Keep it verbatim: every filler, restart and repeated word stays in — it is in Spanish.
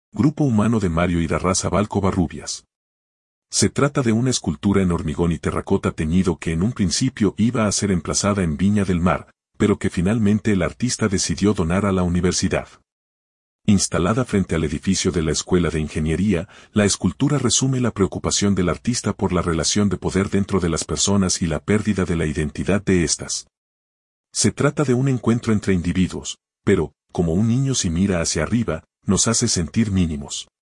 Grupo humano de Mario Irarrázaval Covarrubias. Se trata de una escultura en hormigón y terracota teñido que en un principio iba a ser emplazada en Viña del Mar, pero que finalmente el artista decidió donar a la universidad. Instalada frente al edificio de la Escuela de Ingeniería, la escultura resume la preocupación del artista por la relación de poder dentro de las personas y la pérdida de la identidad de éstas. Se trata de un encuentro entre individuos, pero, como un niño si mira hacia arriba, nos hace sentir mínimos.